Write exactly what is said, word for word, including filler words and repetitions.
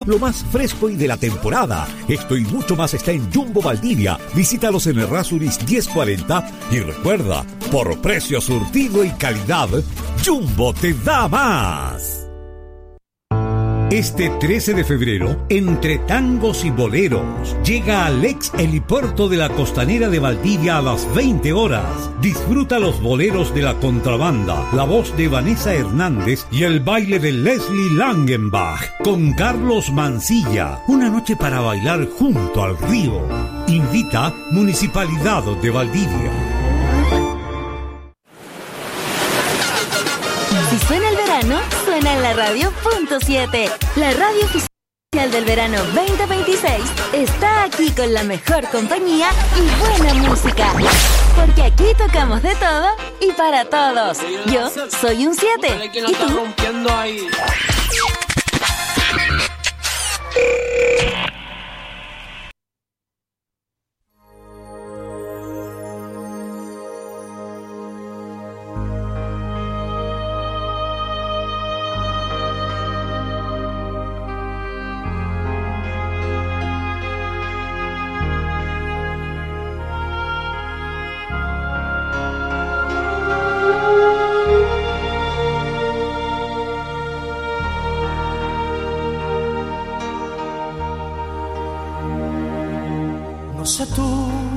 lo más fresco y de la temporada. Esto y mucho más está en Jumbo Valdivia. Visítalos en Errázuriz diez cuarenta y recuerda, por precio, surtido y calidad, Jumbo te da más. Este trece de febrero, entre tangos y boleros, llega al ex helipuerto de la Costanera de Valdivia a las veinte horas. Disfruta los boleros de la contrabanda, la voz de Vanessa Hernández y el baile de Leslie Langenbach con Carlos Mancilla. Una noche para bailar junto al río. Invita Municipalidad de Valdivia. Si suena el verano, suena en la radio punto siete. La radio oficial del verano veinte veintiséis está aquí con la mejor compañía y buena música. Porque aquí tocamos de todo y para todos. Yo soy un siete. ¿Y tú? No sé tú,